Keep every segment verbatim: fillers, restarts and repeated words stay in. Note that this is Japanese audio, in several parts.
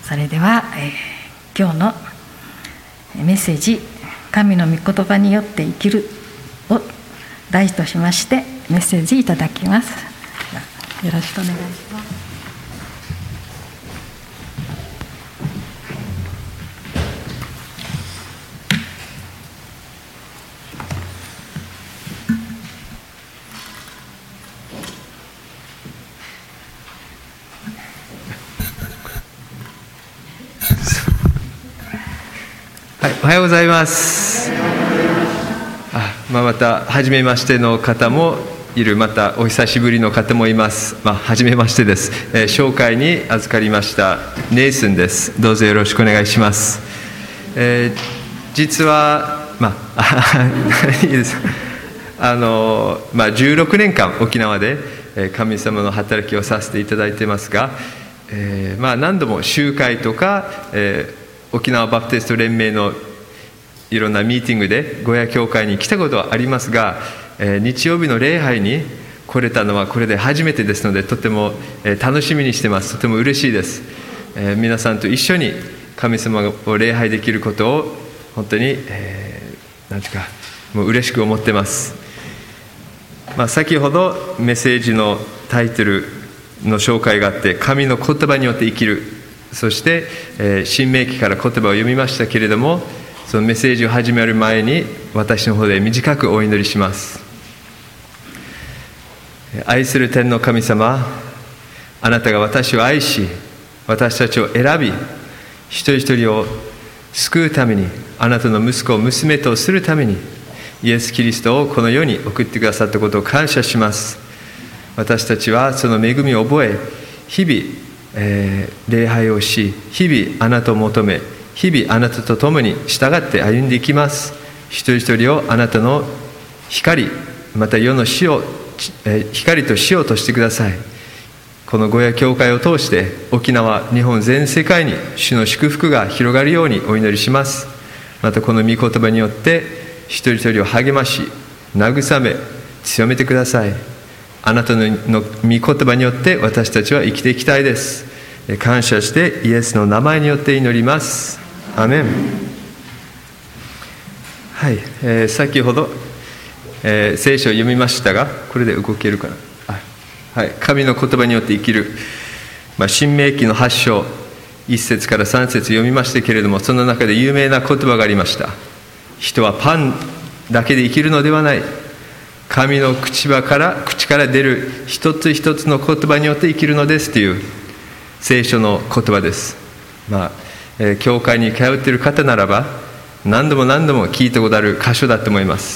それでは、えー、今日のメッセージ、神の御言葉によって生きるを題としましてメッセージいただきます。よろしくお願いします。 はい、おはようございます。あ、まあ、また初めましての方もいる、またお久しぶりの方もいます。まあ、初めましてです、えー、紹介に預かりましたネイスンです。どうぞよろしくお願いします。えー、実はまあいいですあの、まあ、じゅうろくねんかん沖縄で神様の働きをさせていただいてますが、えーまあ、何度も集会とか、えー沖縄バプテスト連盟のいろんなミーティングでゴヤ教会に来たことはありますが、えー、日曜日の礼拝に来れたのはこれで初めてですので、とても、えー、楽しみにしてます。とても嬉しいです。えー、皆さんと一緒に神様を礼拝できることを本当に、えー、なんていうかもう嬉しく思ってます。まあ、先ほどメッセージのタイトルの紹介があって、神の言葉によって生きる、そして、えー、新明記から言葉を読みましたけれども、そのメッセージを始める前に私の方で短くお祈りします。愛する天の神様、あなたが私を愛し、私たちを選び、一人一人を救うために、あなたの息子を娘とするためにイエス・キリストをこの世に送ってくださったことを感謝します。私たちはその恵みを覚え、日々えー、礼拝をし、日々あなたを求め、日々あなたと共に従って歩んでいきます。一人一人をあなたの光、また世の死を、えー、光と死をとしてください。このゴヤ教会を通して沖縄、日本全世界に主の祝福が広がるようにお祈りします。またこの御言葉によって一人一人を励まし、慰め、強めてください。あなたの御言葉によって私たちは生きていきたいです。感謝してイエスの名前によって祈ります。アメン。はい、えー、先ほど、えー、聖書を読みましたが、これで動けるかな。あ、はい、神の言葉によって生きる、まあ、新明記のはち章いっ節からさん節読みましたけれども、その中で有名な言葉がありました。人はパンだけで生きるのではない、神の口場から口から出る一つ一つの言葉によって生きるのですという聖書の言葉です。まあ、えー、教会に通っている方ならば何度も何度も聞いたことある箇所だと思います。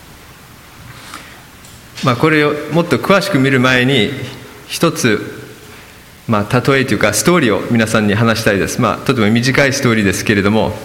まあ、これをもっと詳しく見る前に一つ、まあ、例えというかストーリーを皆さんに話したいです。まあ、とても短いストーリーですけれども、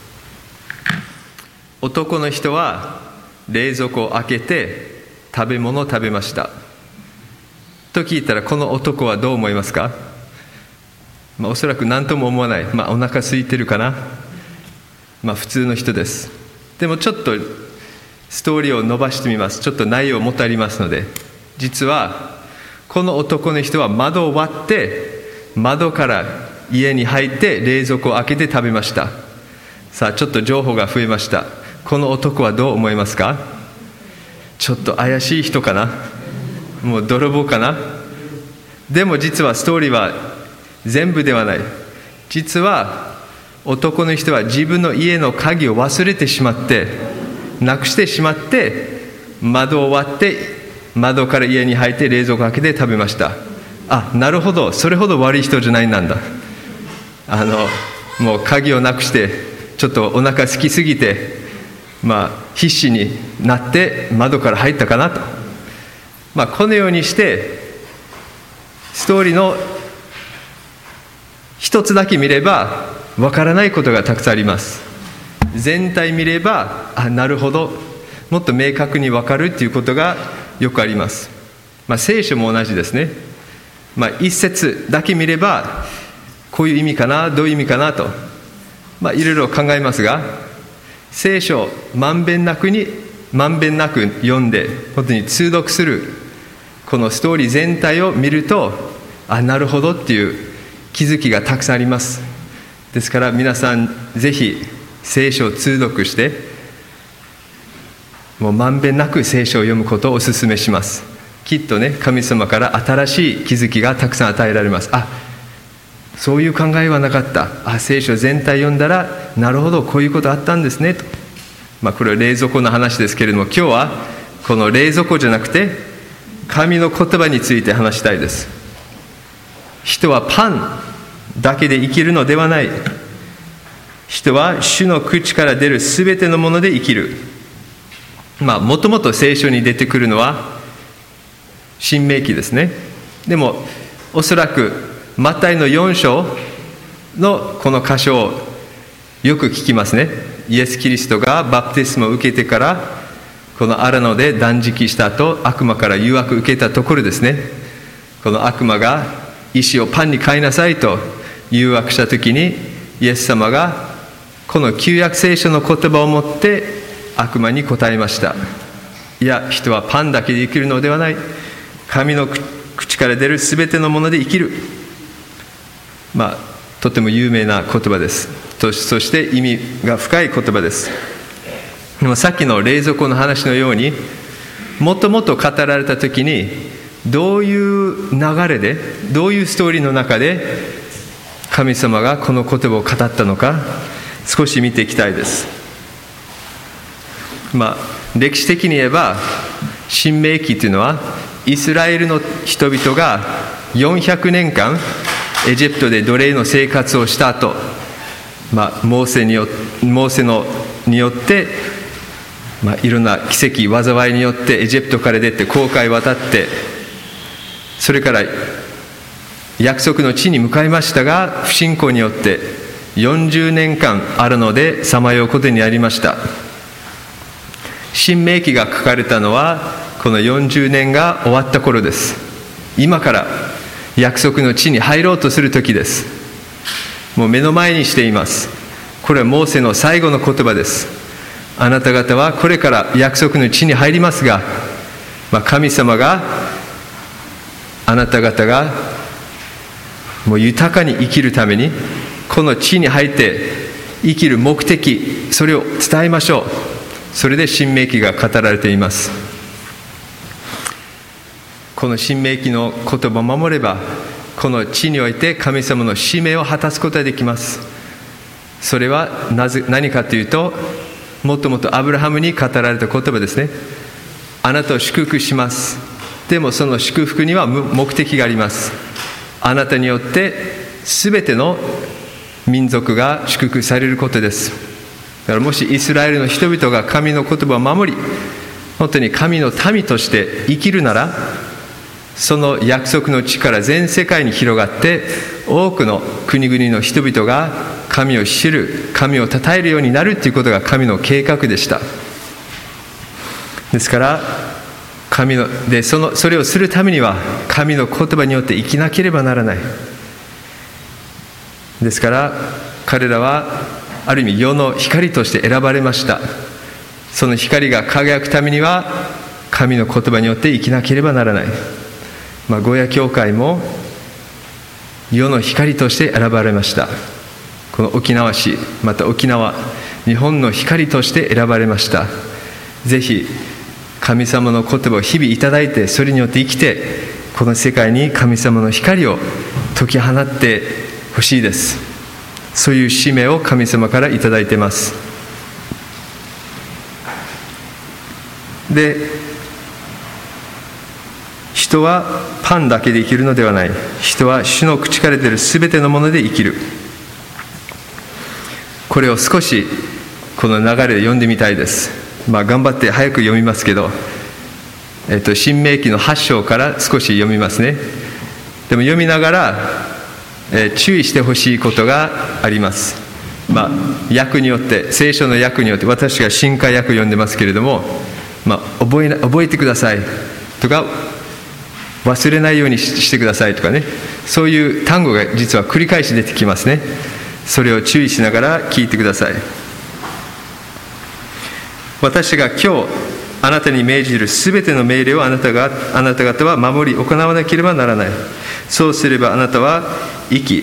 男の人は冷蔵庫を開けて食べ物を食べましたと聞いたら、この男はどう思いますか？まあ、おそらく何とも思わない。まあ、お腹空いてるかな。まあ、普通の人です。でもちょっとストーリーを伸ばしてみます。ちょっと内容もっとありますので、実はこの男の人は窓を割って窓から家に入って冷蔵庫を開けて食べました。さあ、ちょっと情報が増えました。この男はどう思いますか？ちょっと怪しい人かな、もう泥棒かな。でも実はストーリーは全部ではない。実は男の人は自分の家の鍵を忘れてしまって、なくしてしまって、窓を割って窓から家に入って冷蔵庫を開けて食べました。あ、なるほど、それほど悪い人じゃないなんだ。あのもう鍵をなくしてちょっとお腹空きすぎて、まあ、必死になって窓から入ったかなと、まあ、このようにしてストーリーの一つだけ見ればわからないことがたくさんあります。全体見れば、あ、なるほど、もっと明確にわかるということがよくあります。まあ、聖書も同じですね。まあ、一節だけ見ればこういう意味かな、どういう意味かなと、まあ、いろいろ考えますが、聖書をまんべんなくにまんべんなく読んで本当に通読するこのストーリー全体を見ると、あ、なるほどっていう気づきがたくさんあります。ですから皆さんぜひ聖書を通読して、もうまんべんなく聖書を読むことをお勧めします。きっとね、神様から新しい気づきがたくさん与えられます。あ、そういう考えはなかった。あ、聖書全体読んだら、なるほど、こういうことあったんですねと。まあ、これは冷蔵庫の話ですけれども、今日はこの冷蔵庫じゃなくて神の言葉について話したいです。人はパンだけで生きるのではない。人は主の口から出るすべてのもので生きる。まあもともと聖書に出てくるのは新明記ですね。でもおそらくマタイのよん章のこの箇所をよく聞きますね。イエス・キリストがバプテスマを受けてからこのアラノで断食した後、悪魔から誘惑を受けたところですね。この悪魔が石をパンに変えなさいと誘惑したときに、イエス様がこの旧約聖書の言葉を持って悪魔に答えました。いや、人はパンだけで生きるのではない。神の口から出るすべてのもので生きる。まあとても有名な言葉です。そして意味が深い言葉です。でもさっきの冷蔵庫の話のように、もともと語られたときにどういう流れで、どういうストーリーの中で神様がこの言葉を語ったのか、少し見ていきたいです。まあ歴史的に言えば新明記というのはイスラエルの人々がよんひゃくねんかんエジプトで奴隷の生活をした後、まあ、モーセによモーセのによって、まあ、いろんな奇跡災いによってエジプトから出て航海渡って、それから約束の地に向かいましたが、不信仰によってよんじゅうねんかんあるのでさまようことになりました。新明記が書かれたのはこのよんじゅうねんが終わった頃です。今から約束の地に入ろうとする時です。もう目の前にしています。これはモーセの最後の言葉です。あなた方はこれから約束の地に入りますが、まあ、神様があなた方がもう豊かに生きるためにこの地に入って生きる目的、それを伝えましょう。それで新明記が語られています。この新明記の言葉を守れば、この地において神様の使命を果たすことができます。それはなぜ何かというと、もともとアブラハムに語られた言葉ですね。あなたを祝福します。でもその祝福には目的があります。あなたによって全ての民族が祝福されることです。だからもしイスラエルの人々が神の言葉を守り、本当に神の民として生きるなら、その約束の地から全世界に広がって、多くの国々の人々が神を知る、神を称えるようになるということが神の計画でした。ですから神のでそのそれをするためには神の言葉によって生きなければならない。ですから彼らはある意味世の光として選ばれました。その光が輝くためには神の言葉によって生きなければならない。まあ、ゴヤ教会も世の光として選ばれました。この沖縄市、また沖縄、日本の光として選ばれました。ぜひ神様の言葉を日々いただいて、それによって生きて、この世界に神様の光を解き放ってほしいです。そういう使命を神様からいただいています。で、人はパンだけで生きるのではない。人は主の口から出るすべてのもので生きる。これを少しこの流れで読んでみたいです。まあ頑張って早く読みますけど、えっと新明記のはち章から少し読みますね。でも読みながら、えー、注意してほしいことがあります。まあ訳によって、聖書の訳によって、私が新海訳読んでますけれども、まあ覚えな覚えてくださいとか、忘れないようにしてくださいとかね、そういう単語が実は繰り返し出てきますね。それを注意しながら聞いてください。私が今日あなたに命じるすべての命令をあなたがあなた方は守り行わなければならない。そうすればあなたは生き、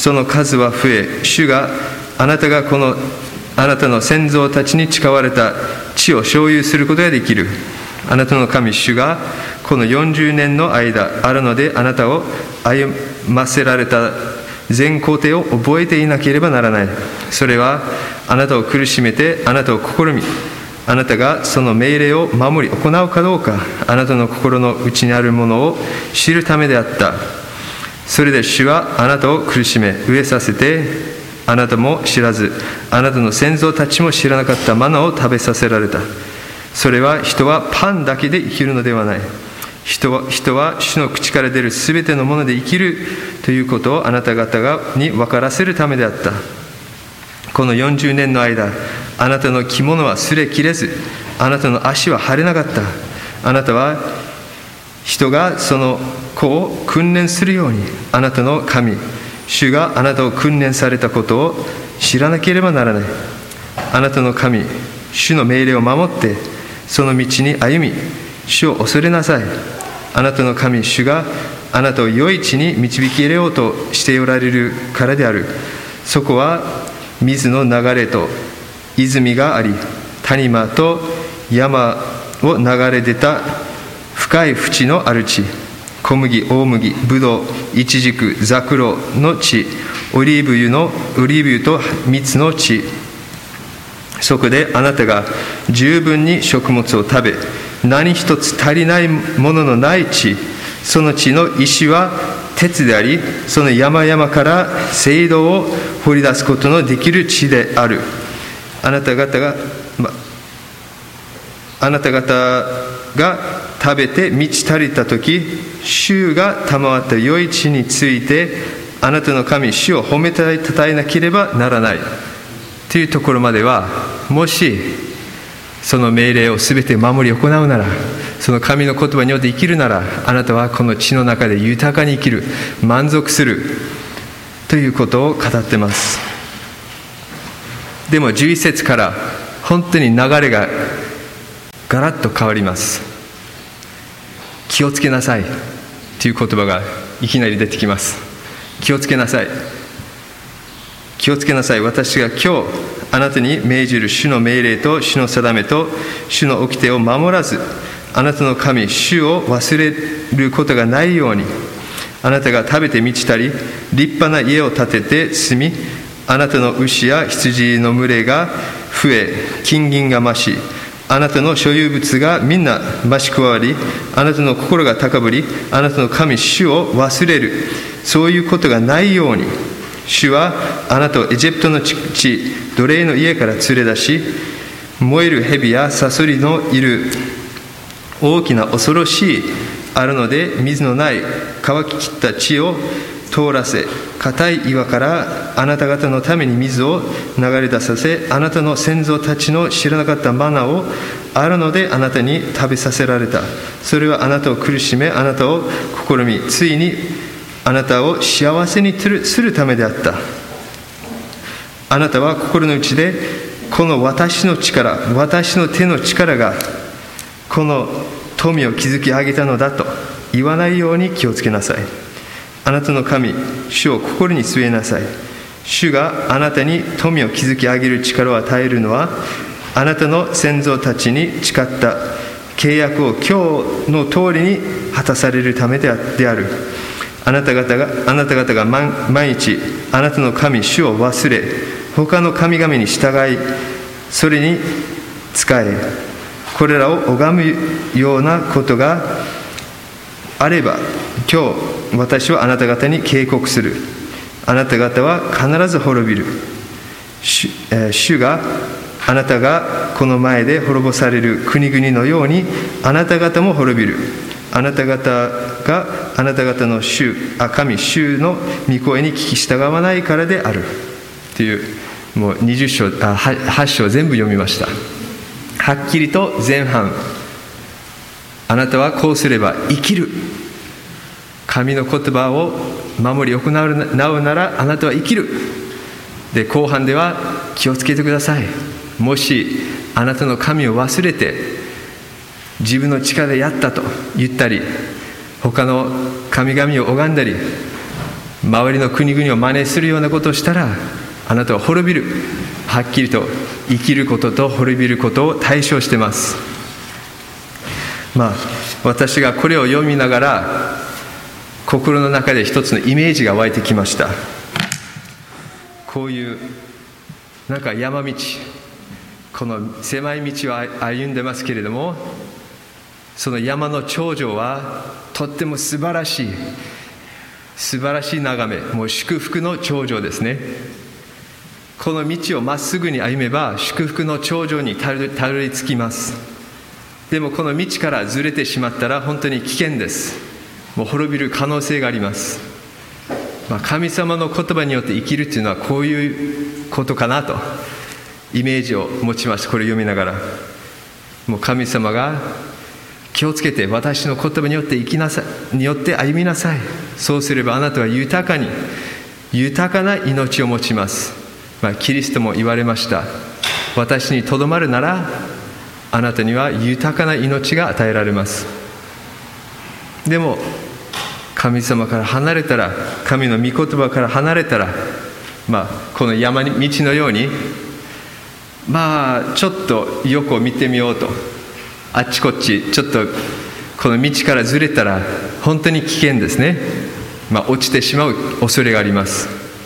その数は増え、主があなたがこのあなたの先祖たちに誓われた地を所有することができる。あなたの神主がこのよんじゅうねんの間あるので、あなたを歩ませられた全工程を覚えていなければならない。それはあなたを苦しめてあなたを試み、あなたがその命令を守り行うかどうか、あなたの心の内にあるものを知るためであった。それで主はあなたを苦しめ飢えさせて、あなたも知らずあなたの先祖たちも知らなかったマナを食べさせられた。それは人はパンだけで生きるのではない。人は、人は主の口から出るすべてのもので生きるということをあなた方がに分からせるためであった。このよんじゅうねんの間、あなたの着物はすれ切れず、あなたの足は腫れなかった。あなたは人がその子を訓練するように、あなたの神主があなたを訓練されたことを知らなければならない。あなたの神主の命令を守ってその道に歩み、主を恐れなさい。あなたの神主があなたを良い地に導き入れようとしておられるからである。そこは水の流れと泉があり、谷間と山を流れ出た深い淵のある地、小麦、大麦、ブドウ、イチジク、ザクロの地、オリーブ油のオリーブ油と蜜の地。そこであなたが十分に食物を食べ、何一つ足りないもののない地。その地の石は鉄であり、その山々から聖堂を掘り出すことのできる地である。あなた方が、ま、あなた方が食べて満ち足りたとき、主が賜った良い地についてあなたの神主を褒めたたえなければならないというところまでは、もしその命令をすべて守り行うなら、その神の言葉によって生きるなら、あなたはこの地の中で豊かに生きる、満足するということを語っています。でもじゅういち節から本当に流れがガラッと変わります。気をつけなさいという言葉がいきなり出てきます。気をつけなさい、気をつけなさい。私が今日あなたに命じる主の命令と主の定めと主の掟を守らず、あなたの神主を忘れることがないように、あなたが食べて満ちたり、立派な家を建てて住み、あなたの牛や羊の群れが増え、金銀が増し、あなたの所有物がみんな増し加わり、あなたの心が高ぶり、あなたの神主を忘れる、そういうことがないように、主はあなたをエジプトの地、奴隷の家から連れ出し、燃える蛇やサソリのいる大きな恐ろしいあるので水のない乾ききった地を通らせ、固い岩からあなた方のために水を流れ出させ、あなたの先祖たちの知らなかったマナをあるのであなたに食べさせられた。それはあなたを苦しめ、あなたを試み、ついにあなたを幸せにするためであった。あなたは心の内で、この私の力、私の手の力がこの富を築き上げたのだと言わないように気をつけなさい。あなたの神主を心に据えなさい。主があなたに富を築き上げる力を与えるのは、あなたの先祖たちに誓った契約を今日の通りに果たされるためである。あなた方があなた方が毎日あなたの神主を忘れ、他の神々に従い、それに仕え、これらを拝むようなことがあれば、今日私はあなた方に警告する。あなた方は必ず滅びる。 主,、えー、主があなたがこの前で滅ぼされる国々のように、あなた方も滅びる。あなた方があなた方の主あ神主の御声に聞き従わないからであるという、もうにじゅう章あはち章全部読みました。はっきりと前半、あなたはこうすれば生きる、神の言葉を守り行うならあなたは生きる。で、後半では気をつけてください。もしあなたの神を忘れて自分の力でやったと言ったり、他の神々を拝んだり、 周りの国々を真似するようなことをしたら、あなたは滅びる。はっきりと生きることと滅びることを対象しています。まあ私がこれを読みながら心の中で一つのイメージが湧いてきました。こういうなんか山道、この狭い道を歩んでますけれども、その山の頂上はとっても素晴らしい素晴らしい眺め、もう祝福の頂上ですね。この道をまっすぐに歩めば祝福の頂上にたどり着きます。でもこの道からずれてしまったら本当に危険です。もう滅びる可能性があります。まあ、神様の言葉によって生きるというのはこういうことかなとイメージを持ちました。これを読みながら、もう神様が気をつけて私の言葉によって生きなさい、によって歩みなさい。そうすればあなたは豊かに豊かな命を持ちます。まあ、キリストも言われました。私にとどまるならあなたには豊かな命が与えられます。でも神様から離れたら、神の御言葉から離れたら、まあ、この山道のように、まあちょっと横を見てみようと、あっちこっちちょっとこの道からずれたら本当に危険ですね。まあ、落ちてしまう恐れがあります。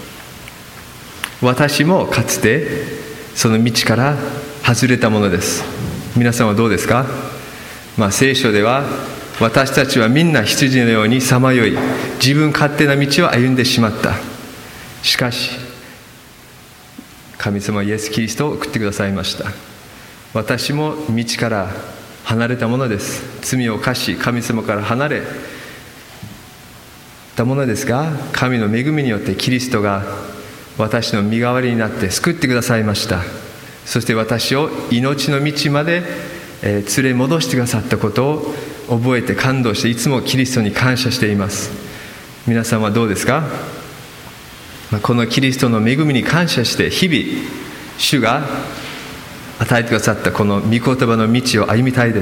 私もかつてその道から外れたものです。皆さんはどうですか？まあ、聖書では私たちはみんな羊のようにさまよい、自分勝手な道を歩んでしまった。しかし神様はイエス・キリストを送ってくださいました。私も道から離れたものです。罪を犯し神様から離れたものですが、神の恵みによってキリストが私の身代わりになって救ってくださいました。そして私を命の道まで、えー、連れ戻してくださったことを覚えて感動して、いつもキリストに感謝しています。皆さんはどうですか？まあ、このキリストの恵みに感謝して、日々主が与えてくださったこの御言葉の道を歩みたいです。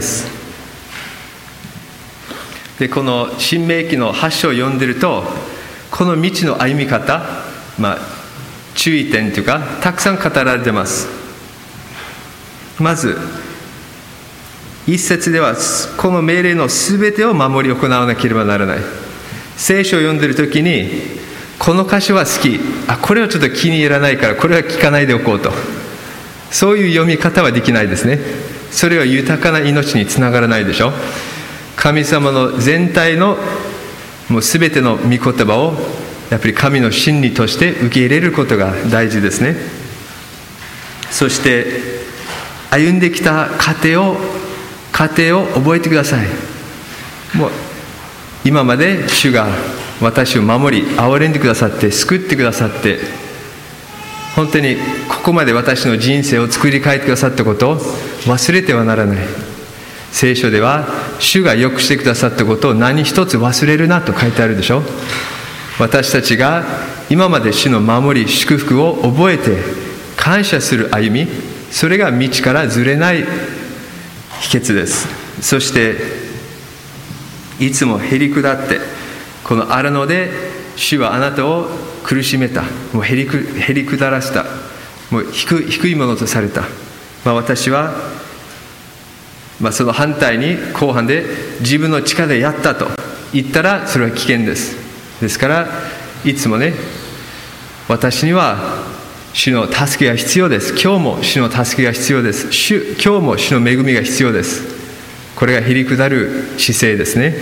でこの新明記のはち章を読んでると、この道の歩み方、まあ、注意点というかたくさん語られています。まず一節では、この命令のすべてを守り行わなければならない。聖書を読んでるときにこの箇所は好き、あこれはちょっと気に入らないからこれは聞かないでおこうと、そういう読み方はできないですね。それは豊かな命につながらないでしょ。神様の全体のもうすべての御言葉をやっぱり神の真理として受け入れることが大事ですね。そして歩んできた過程を過程を覚えてください。もう今まで主が私を守り憐れんでくださって救ってくださって、本当にここまで私の人生を作り変えてくださったことを忘れてはならない。聖書では主が良くしてくださったことを何一つ忘れるなと書いてあるでしょ。私たちが今まで主の守り祝福を覚えて感謝する歩み、それが道からずれない秘訣です。そしていつもへり下って、この荒野で主はあなたを苦しめた、もうへりくへり下らせた、もう 低, 低いものとされた。まあ、私は、まあ、その反対に後半で自分の力でやったと言ったらそれは危険です。ですからいつもね、私には主の助けが必要です。今日も主の助けが必要です。主今日も主の恵みが必要です。これがへり下る姿勢ですね。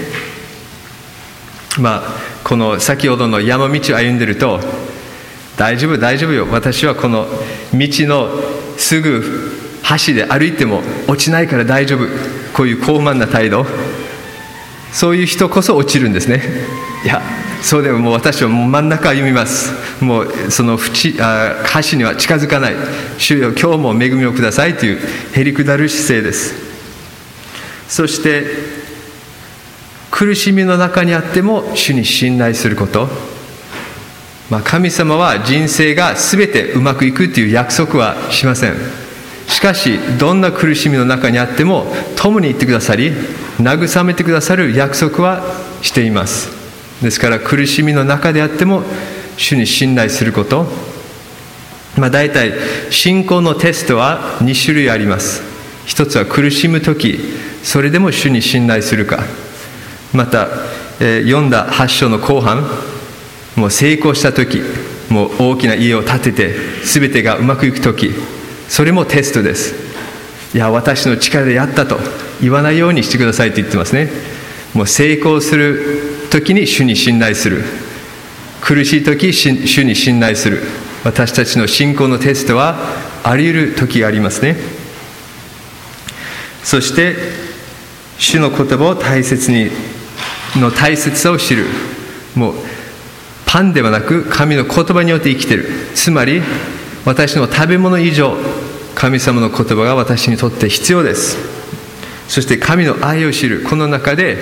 まあこの先ほどの山道を歩んでると、大丈夫大丈夫よ、私はこの道のすぐ端で歩いても落ちないから大丈夫、こういう高慢な態度、そういう人こそ落ちるんですね。いやそうでももう私はもう真ん中歩みます。もうその縁あ橋には近づかない。主よ今日も恵みをくださいというへり下る姿勢です。そして苦しみの中にあっても主に信頼すること、まあ、神様は人生が全てうまくいくという約束はしません。しかしどんな苦しみの中にあっても共にいてくださり慰めてくださる約束はしています。 ですから苦しみの中であっても主に信頼すること。まあ、大体信仰のテストはに種類あります。一つは苦しむとき、それでも主に信頼するか。また、えー、読んだはち章の後半、もう成功したとき、もう大きな家を建てて全てがうまくいくとき、それもテストです。いや、私の力でやったと言わないようにしてくださいと言ってますね。もう成功するときに主に信頼する。苦しいとき、主に信頼する。私たちの信仰のテストはあり得る時がありますね。そして主の言葉を大切にの大切さを知る。もうパンではなく神の言葉によって生きている。つまり私の食べ物以上、神様の言葉が私にとって必要です。そして神の愛を知る。この中で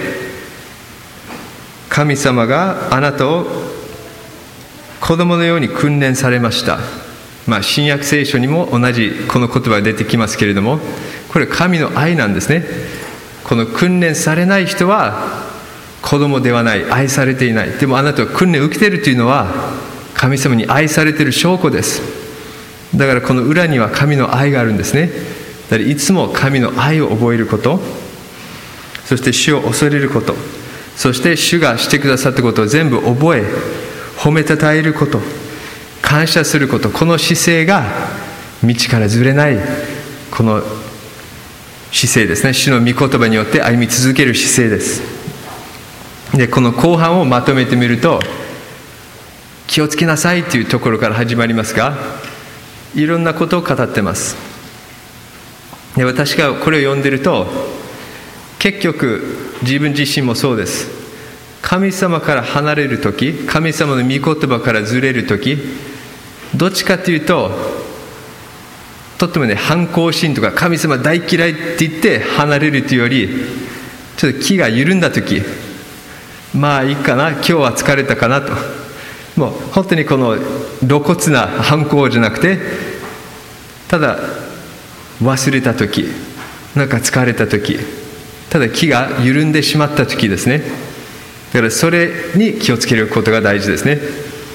神様があなたを子供のように訓練されました。まあ、新約聖書にも同じこの言葉が出てきますけれども、これは神の愛なんですね。この訓練されない人は子供ではない、愛されていない。でもあなたは訓練を受けているというのは神様に愛されている証拠です。だからこの裏には神の愛があるんですね。だからいつも神の愛を覚えること、そして主を恐れること、そして主がしてくださったことを全部覚え、褒めたたえること、感謝すること、この姿勢が道からずれないこの姿勢ですね。主の御言葉によって歩み続ける姿勢です。で、この後半をまとめてみると、気をつけなさいというところから始まりますが、いろんなことを語ってます。で、私がこれを読んでると、結局自分自身もそうです。神様から離れるとき、神様の御言葉からずれるとき、どっちかというと、とってもね、反抗心とか神様大嫌いって言って離れるというより、ちょっと気が緩んだとき、まあいいかな、今日は疲れたかなと、もう本当にこの露骨な反抗じゃなくて、ただ忘れたとき、なんか疲れたとき、ただ気が緩んでしまったときですね。だからそれに気をつけることが大事ですね。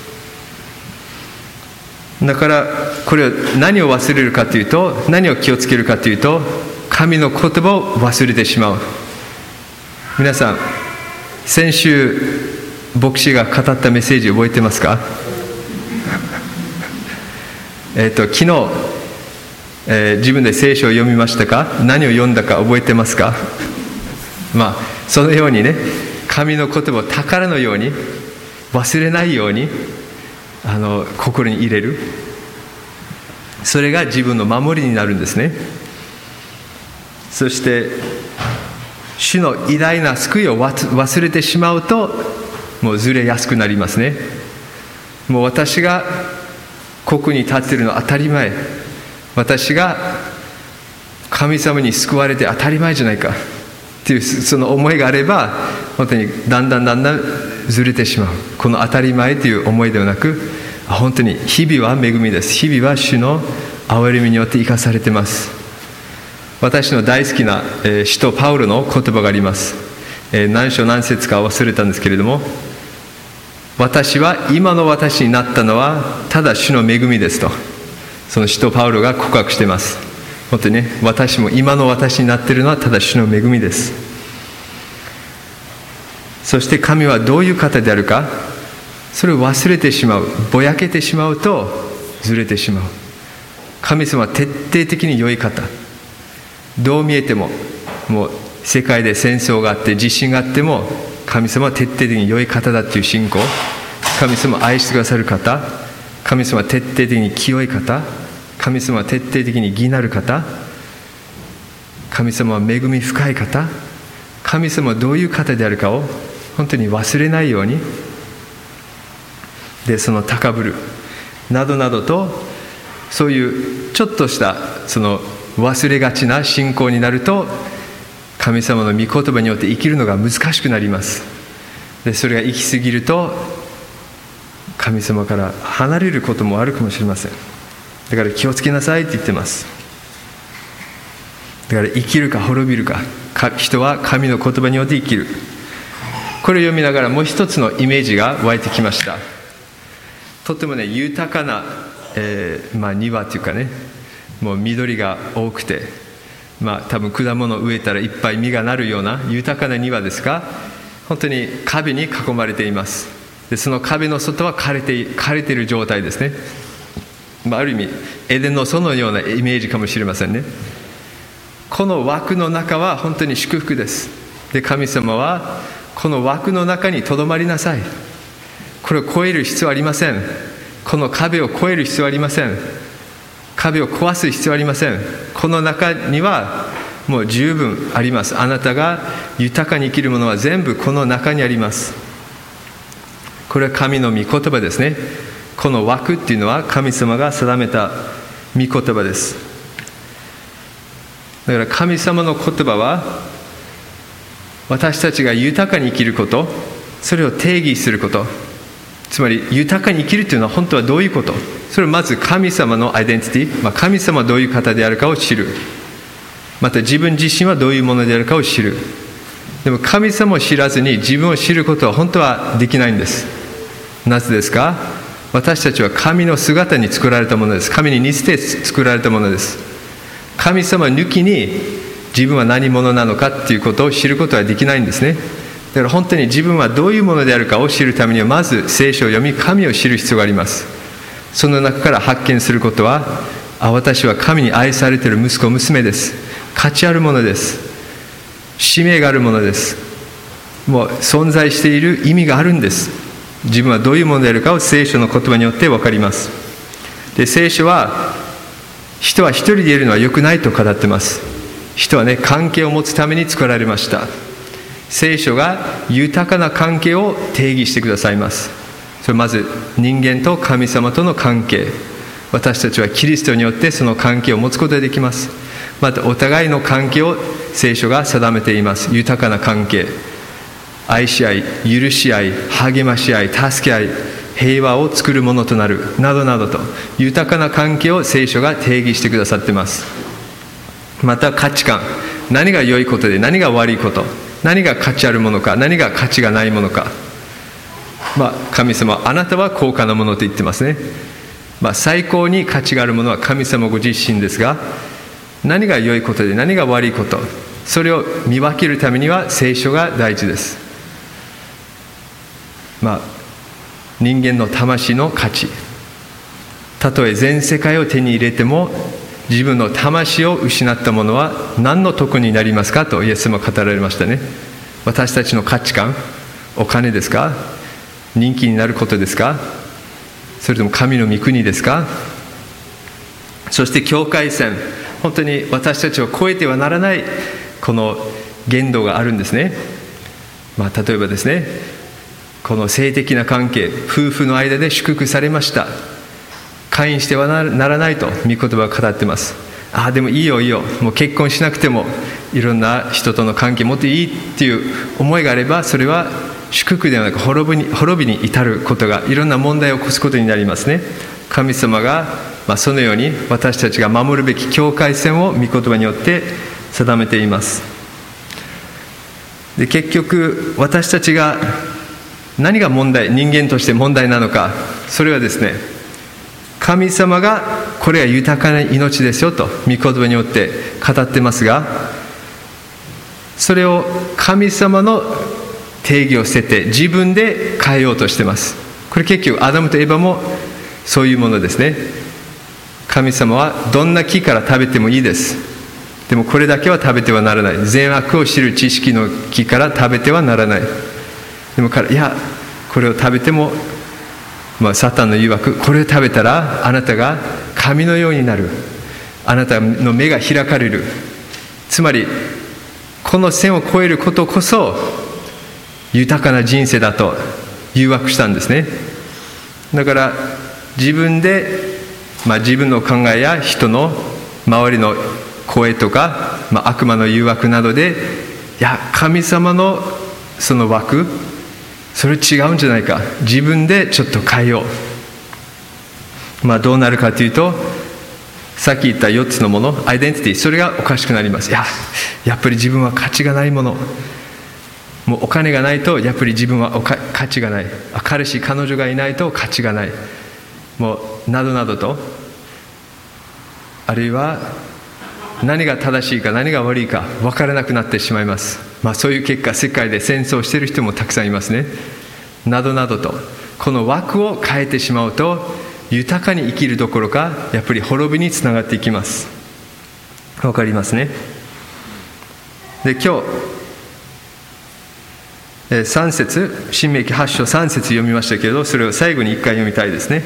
だからこれは何を忘れるかというと、何を気をつけるかというと、神の言葉を忘れてしまう。皆さん、先週牧師が語ったメッセージ覚えてますか？えっと昨日、えー、自分で聖書を読みましたか？何を読んだか覚えてますか？まあそのようにね、神の言葉を宝のように忘れないようにあの心に入れる。それが自分の守りになるんですね。そして主の偉大な救いを忘れてしまうと、もうずれやすくなりますね。もう私がここに立っているのは当たり前、私が神様に救われて当たり前じゃないかっていうその思いがあれば、本当にだんだんだんだんずれてしまう。この当たり前という思いではなく、本当に日々は恵みです。日々は主の憐れみによって生かされています。私の大好きな、えー、使徒パウロの言葉があります。えー、何章何節か忘れたんですけれども、私は今の私になったのはただ主の恵みですと、その使徒パウロが告白しています。本当にね、私も今の私になっているのはただ主の恵みです。そして神はどういう方であるか、それを忘れてしまう、ぼやけてしまうとずれてしまう。神様は徹底的に良い方。どう見えても、もう世界で戦争があって地震があっても、神様は徹底的に良い方だという信仰。神様を愛してくださる方、神様は徹底的に清い方、神様は徹底的に義なる方、神様は恵み深い方、神様はどういう方であるかを本当に忘れないように、でその高ぶるなどなどと、そういうちょっとしたその忘れがちな信仰になると、神様の御言葉によって生きるのが難しくなります。でそれが行き過ぎると神様から離れることもあるかもしれません。だから気をつけなさいって言ってます。だから生きるか滅びるか、人は神の言葉によって生きる。 これを読みながらもう一つのイメージが湧いてきました。とてもね、豊かな、えーまあ、庭というかね、もう緑が多くて、まあ、多分果物を植えたらいっぱい実がなるような豊かな庭ですが、本当に壁に囲まれています。でその壁の外は枯れて枯れている状態ですね。まあ、ある意味エデンの園のようなイメージかもしれませんね。この枠の中は本当に祝福です。で神様はこの枠の中にとどまりなさい。これを越える必要はありません。この壁を越える必要はありません。壁を壊す必要はありません。この中にはもう十分あります。あなたが豊かに生きるものは全部この中にあります。これは神の御言葉ですね。この枠っていうのは神様が定めた御言葉です。だから神様の言葉は私たちが豊かに生きること、それを定義すること、つまり豊かに生きるというのは本当はどういうこと、それをまず神様のアイデンティティ、まあ、神様はどういう方であるかを知る、また自分自身はどういうものであるかを知る。でも神様を知らずに自分を知ることは本当はできないんです。なぜですか？私たちは神の姿に作られたものです。神に似せて作られたものです。神様抜きに自分は何者なのかということを知ることはできないんですね。だから本当に自分はどういうものであるかを知るためにはまず聖書を読み神を知る必要があります。その中から発見することは、あ、私は神に愛されている息子娘です。価値あるものです。使命があるものです。もう存在している意味があるんです。自分はどういうものであるかを聖書の言葉によって分かります。で聖書は人は一人でいるのは良くないと語ってます。人はね、関係を持つために作られました。聖書が豊かな関係を定義してくださいます。それまず人間と神様との関係、私たちはキリストによってその関係を持つことができます。またお互いの関係を聖書が定めています。豊かな関係、愛し合い、許し合い、励まし合い、助け合い、平和を作るものとなる、などなどと豊かな関係を聖書が定義してくださっています。また価値観、何が良いことで何が悪いこと、何が価値あるものか、何が価値がないものか、まあ、神様はあなたは高価なものと言ってますね。まあ、最高に価値があるものは神様ご自身ですが、何が良いことで何が悪いこと、それを見分けるためには聖書が大事です。まあ、人間の魂の価値、たとえ全世界を手に入れても自分の魂を失ったものは何の得になりますかとイエスも語られましたね。私たちの価値観、お金ですか、人気になることですか、それとも神の御国ですか。そして境界線、本当に私たちを超えてはならないこの限度があるんですね。まあ、例えばですね、この性的な関係、夫婦の間で祝福されました。会員してはならないと御言葉が語っています。ああ、でもいいよいいよ、もう結婚しなくてもいろんな人との関係持っていいっていう思いがあれば、それは祝福ではなく滅びに、滅びに至ることが、いろんな問題を起こすことになりますね。神様が、まあ、そのように私たちが守るべき境界線を御言葉によって定めています。で結局私たちが何が問題、人間として問題なのか、それはですね、神様がこれは豊かな命ですよと御言葉によって語ってますが、それを神様の定義を捨てて自分で変えようとしてます。これ結局アダムとエバもそういうものですね。神様はどんな木から食べてもいいです、でもこれだけは食べてはならない、善悪を知る知識の木から食べてはならない。でも彼、いやこれを食べても、まあ、サタンの誘惑、これを食べたらあなたが神のようになる、あなたの目が開かれる、つまりこの線を越えることこそ豊かな人生だと誘惑したんですね。だから自分で、まあ、自分の考えや人の周りの声とか、まあ、悪魔の誘惑などで、いや神様のその枠、それ違うんじゃないか、自分でちょっと変えよう。まあどうなるかというと、さっき言ったよっつのもの、アイデンティティ、それがおかしくなります。いややっぱり自分は価値がないもの、 もうお金がないとやっぱり自分はおか価値がない、彼氏彼女がいないと価値がない、もうなどなどと、あるいは何が正しいか何が悪いか分からなくなってしまいます。まあ、そういう結果世界で戦争している人もたくさんいますね。などなどと、この枠を変えてしまうと豊かに生きるどころかやっぱり滅びにつながっていきます。わかりますね。で、今日さん節、新明記はち章さん節読みましたけれど、それを最後にいっかい読みたいですね。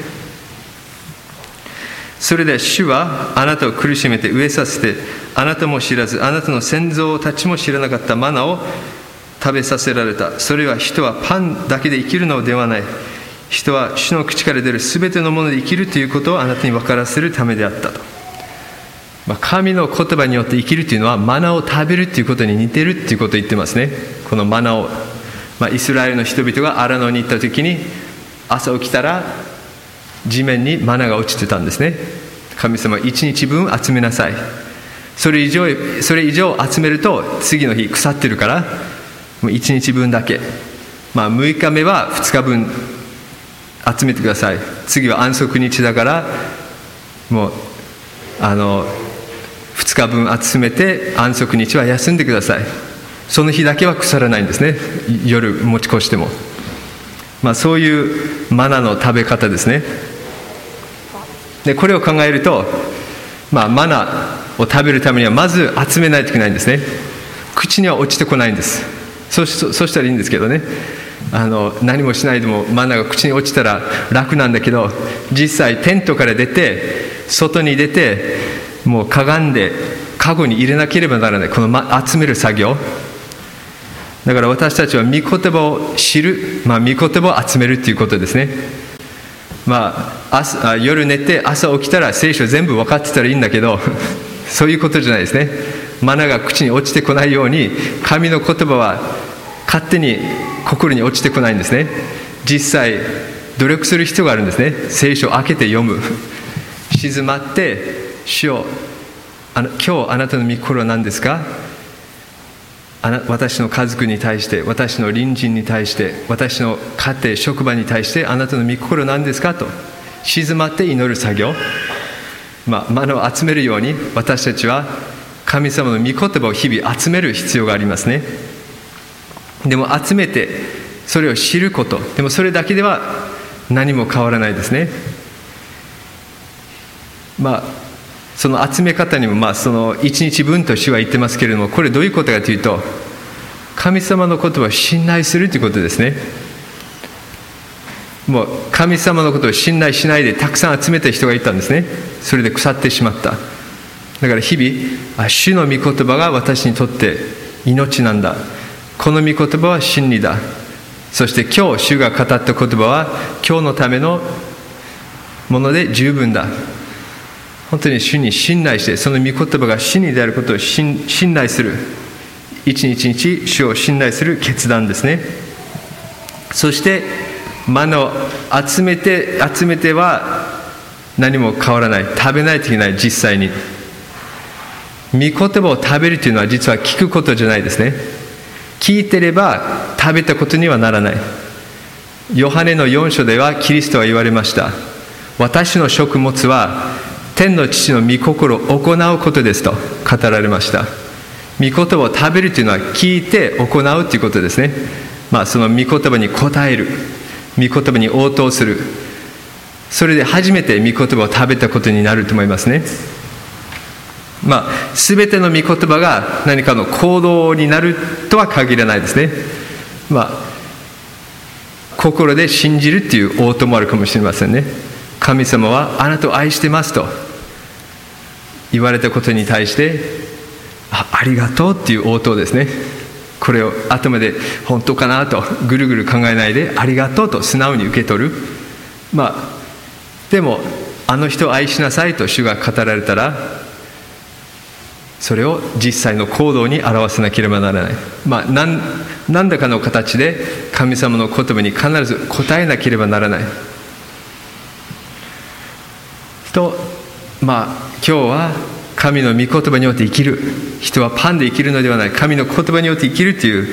それで主はあなたを苦しめて飢えさせて、あなたも知らずあなたの先祖たちも知らなかったマナを食べさせられた。それは人はパンだけで生きるのではない、人は主の口から出るすべてのもので生きるということをあなたに分からせるためであったと。まあ、神の言葉によって生きるというのはマナを食べるということに似てるということを言ってますね。このマナを、まあ、イスラエルの人々がアラノに行った時に朝起きたら地面にマナが落ちてたんですね。神様は一日分集めなさい、それ以上それ以上集めると次の日腐ってるからもう一日分だけ、まあ、むいかめはふつかぶん集めてください、次は安息日だからもうあのふつかぶん集めて安息日は休んでください。その日だけは腐らないんですね、夜持ち越しても。まあ、そういうマナの食べ方ですね。でこれを考えると、まあ、マナを食べるためにはまず集めないといけないんですね。口には落ちてこないんです。そし、そしたらいいんですけどね、あの何もしないでもマナが口に落ちたら楽なんだけど、実際テントから出て外に出てもうかがんでカゴに入れなければならない、この、ま、集める作業だから、私たちは御言葉を知る、まあ、御言葉を集めるということですね。まあ、朝夜寝て朝起きたら聖書全部分かってたらいいんだけどそういうことじゃないですね。マナが口に落ちてこないように神の言葉は勝手に心に落ちてこないんですね。実際努力する必要があるんですね。聖書を開けて読む、静まって主よ、あの今日あなたの御心は何ですか、あな私の家族に対して、私の隣人に対して、私の家庭職場に対してあなたの御心は何ですかと静まって祈る作業、まあ、マナを集めるように私たちは神様の御言葉を日々集める必要がありますね。でも集めてそれを知ること、でもそれだけでは何も変わらないですね。まあその集め方にも、まあ、その一日分と主は言ってますけれども、これどういうことかというと、神様の言葉を信頼するということですね。もう神様のことを信頼しないでたくさん集めた人がいたんですね。それで腐ってしまった。だから日々、あ、主の御言葉が私にとって命なんだ、この御言葉は真理だ、そして今日主が語った言葉は今日のためのもので十分だ。本当に主に信頼して、その御言葉が真理であることを信頼する、一日一日主を信頼する決断ですね。そしてマナを集めて集めては何も変わらない、食べないといけない。実際に御言葉を食べるというのは実は聞くことじゃないですね。聞いてれば食べたことにはならない。ヨハネのよん章ではキリストは言われました。私の食物は天の父の御心を行うことですと語られました。御言葉を食べるというのは聞いて行うということですね。まあ、その御言葉に応える、御言葉に応答する、それで初めて御言葉を食べたことになると思いますね。まあ、全ての御言葉が何かの行動になるとは限らないですね。まあ、心で信じるっていう応答もあるかもしれませんね。神様はあなたを愛してますと言われたことに対して、あ、ありがとうっていう応答ですね。これを頭で本当かなとぐるぐる考えないで、ありがとうと素直に受け取る。まあでもあの人を愛しなさいと主が語られたら、それを実際の行動に表さなければならない。まあ何何らかの形で神様の言葉に必ず答えなければならないと、まあ今日は神の御言葉によって生きる。人はパンで生きるのではない、神の言葉によって生きるという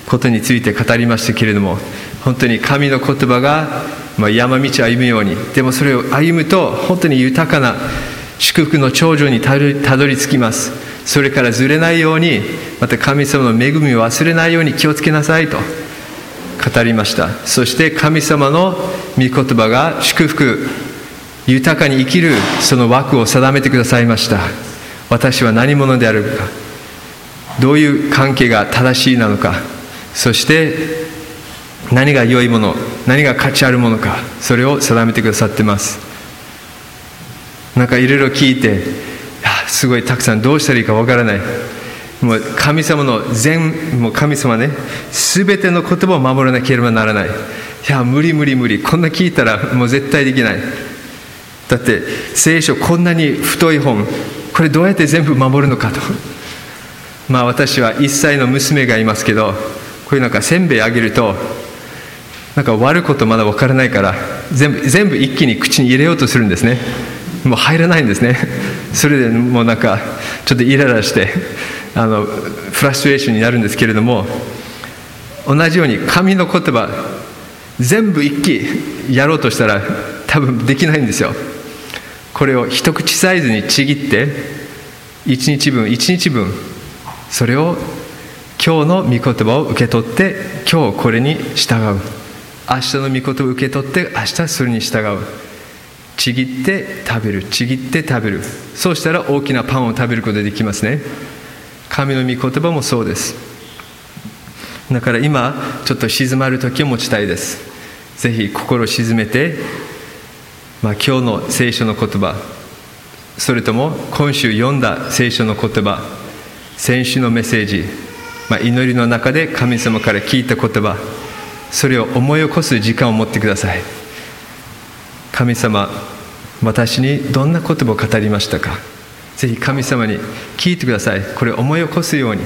ことについて語りましたけれども、本当に神の言葉が、まあ、山道を歩むように、でもそれを歩むと本当に豊かな祝福の頂上にたどり、たどり着きます。それからずれないように、また神様の恵みを忘れないように気をつけなさいと語りました。そして神様の御言葉が祝福豊かに生きるその枠を定めてくださいました。私は何者であるか、どういう関係が正しいなのか、そして何が良いもの、何が価値あるものか、それを定めてくださってます。なんかいろいろ聞いて、いやすごいたくさんどうしたらいいかわからない。もう神様の全、もう神様ね、すべての言葉を守らなければならない。いや無理無理無理、こんな聞いたらもう絶対できない。だって聖書こんなに太い本、これどうやって全部守るのかと。まあ私はいっさいの娘がいますけど、こういうなんかせんべいあげるとなんか割ることまだ分からないから、全部全部一気に口に入れようとするんですね。もう入らないんですね。それでもうなんかちょっとイライラしてあのフラストレーションになるんですけれども、同じように神の言葉全部一気やろうとしたら多分できないんですよ。これを一口サイズにちぎって一日分一日分、それを今日の御言葉を受け取って今日これに従う、明日の御言葉を受け取って明日それに従う。ちぎって食べる、ちぎって食べる。そうしたら大きなパンを食べることができますね。神の御言葉もそうです。だから今ちょっと静まる時を持ちたいです。ぜひ心を静めて、まあ、今日の聖書の言葉、それとも今週読んだ聖書の言葉、先週のメッセージ、まあ、祈りの中で神様から聞いた言葉、それを思い起こす時間を持ってください。神様、私にどんな言葉を語りましたか。ぜひ神様に聞いてください。これを思い起こすように。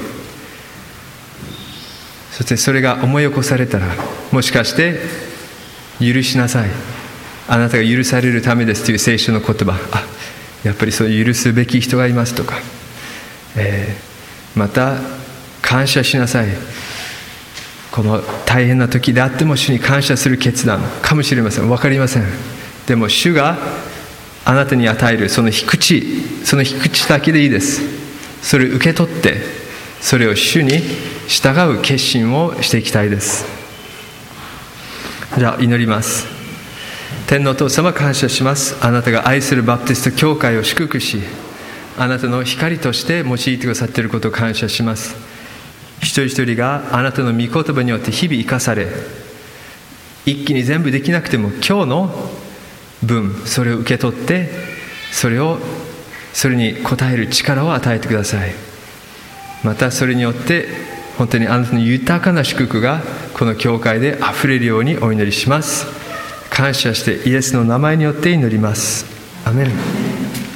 そしてそれが思い起こされたら、もしかして許しなさい、あなたが許されるためですという聖書の言葉、あ、やっぱりそういう許すべき人がいますとか、えー、また感謝しなさい。この大変な時であっても主に感謝する決断かもしれません。分かりません。でも主があなたに与えるその低地、その低地だけでいいです。それを受け取って、それを主に従う決心をしていきたいです。じゃあ祈ります。天のお父様、感謝します。あなたが愛するバプテスト教会を祝福し、あなたの光として用いてくださっていることを感謝します。一人一人があなたの御言葉によって日々生かされ、一気に全部できなくても今日の分、それを受け取って、それをそれに応える力を与えてください。またそれによって本当にあなたの豊かな祝福がこの教会であふれるようにお祈りします。感謝してイエスの名前によって祈ります。アメン。